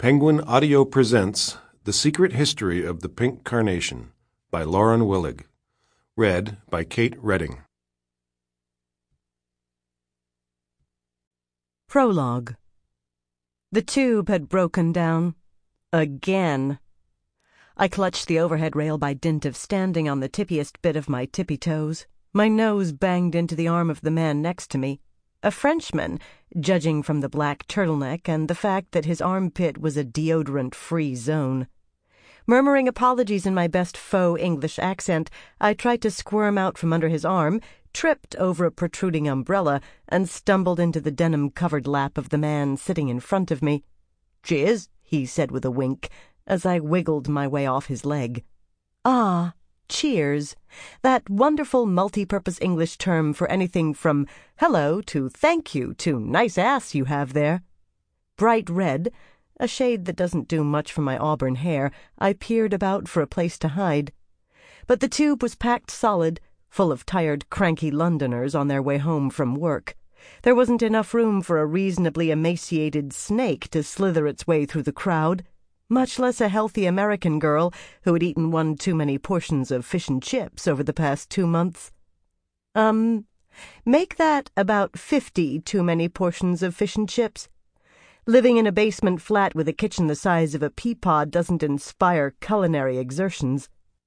Penguin Audio presents The Secret History of the Pink Carnation by Lauren Willig. Read by Kate Redding. Prologue. The tube had broken down. Again. I clutched the overhead rail by dint of standing on the tippiest bit of my tippy toes. My nose banged into the arm of the man next to me, a Frenchman, judging from the black turtleneck and the fact that his armpit was a deodorant-free zone. Murmuring apologies in my best faux English accent, I tried to squirm out from under his arm, tripped over a protruding umbrella, and stumbled into the denim-covered lap of the man sitting in front of me. "Cheers," he said with a wink, as I wiggled my way off his leg. Ah, cheers, that wonderful multi-purpose English term for anything from hello to thank you to nice ass you have there. Bright red, a shade that doesn't do much for my auburn hair, I peered about for a place to hide. But the tube was packed solid, full of tired, cranky Londoners on their way home from work. There wasn't enough room for a reasonably emaciated snake to slither its way through the crowd, much less a healthy American girl who had eaten one too many portions of fish and chips over the past 2 months. Make that about 50 too many portions of fish and chips. Living in a basement flat with a kitchen the size of a pea pod doesn't inspire culinary exertions.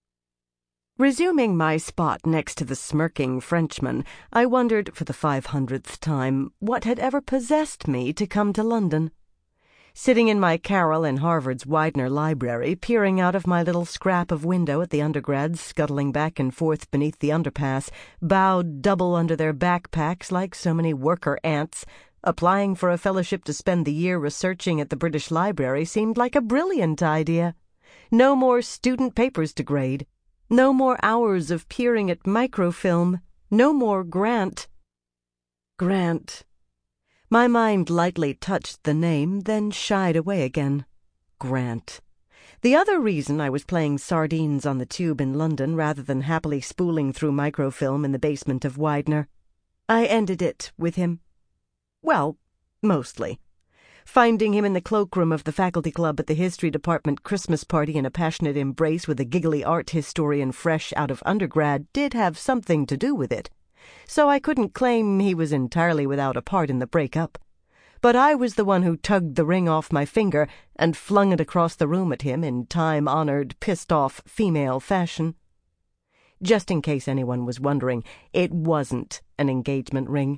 Resuming my spot next to the smirking Frenchman, I wondered for the 500th time what had ever possessed me to come to London. Sitting in my carrel in Harvard's Widener Library, peering out of my little scrap of window at the undergrads scuttling back and forth beneath the underpass, bowed double under their backpacks like so many worker ants, applying for a fellowship to spend the year researching at the British Library seemed like a brilliant idea. No more student papers to grade. No more hours of peering at microfilm. No more Grant. Grant. My mind lightly touched the name, then shied away again. Grant. The other reason I was playing sardines on the tube in London rather than happily spooling through microfilm in the basement of Widener. I ended it with him. Well, mostly. Finding him in the cloakroom of the faculty club at the history department Christmas party in a passionate embrace with a giggly art historian fresh out of undergrad did have something to do with it. So I couldn't claim he was entirely without a part in the breakup. But I was the one who tugged the ring off my finger and flung it across the room at him in time-honored, pissed-off female fashion. Just in case anyone was wondering, it wasn't an engagement ring.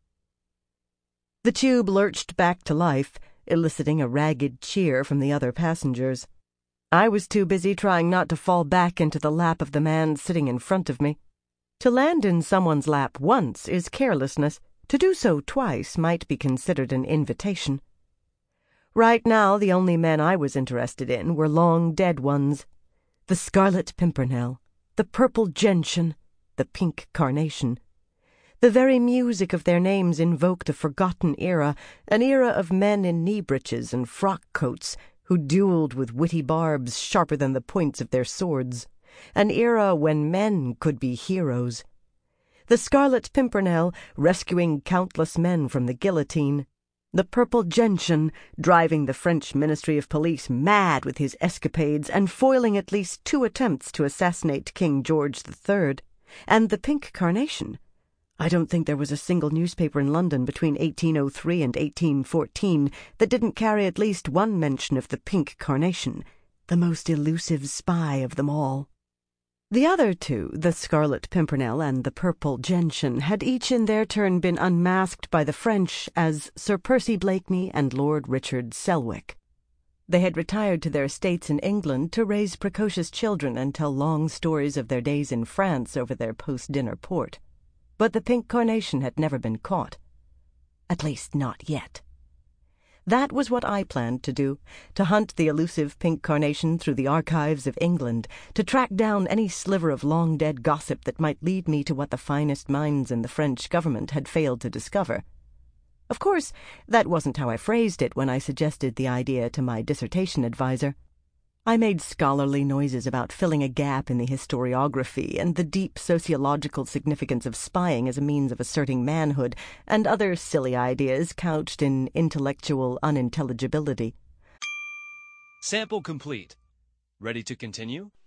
The tube lurched back to life, eliciting a ragged cheer from the other passengers. I was too busy trying not to fall back into the lap of the man sitting in front of me. To land in someone's lap once is carelessness. To do so twice might be considered an invitation. Right now, the only men I was interested in were long-dead ones. The Scarlet Pimpernel, the Purple Gentian, the Pink Carnation. The very music of their names invoked a forgotten era, an era of men in knee-breeches and frock-coats who duelled with witty barbs sharper than the points of their swords. An era when men could be heroes. The Scarlet Pimpernel rescuing countless men from the guillotine. The Purple Gentian driving the French Ministry of Police mad with his escapades and foiling at least 2 attempts to assassinate King George III. And the Pink Carnation. I don't think there was a single newspaper in London between 1803 and 1814 that didn't carry at least one mention of the Pink Carnation, the most elusive spy of them all. The other two, the Scarlet Pimpernel and the Purple Gentian, had each in their turn been unmasked by the French as Sir Percy Blakeney and Lord Richard Selwick. They had retired to their estates in England to raise precocious children and tell long stories of their days in France over their post-dinner port. But the Pink Carnation had never been caught. At least not yet. That was what I planned to do, to hunt the elusive Pink Carnation through the archives of England, to track down any sliver of long-dead gossip that might lead me to what the finest minds in the French government had failed to discover. Of course, that wasn't how I phrased it when I suggested the idea to my dissertation advisor. I made scholarly noises about filling a gap in the historiography and the deep sociological significance of spying as a means of asserting manhood, and other silly ideas couched in intellectual unintelligibility. Sample complete. Ready to continue?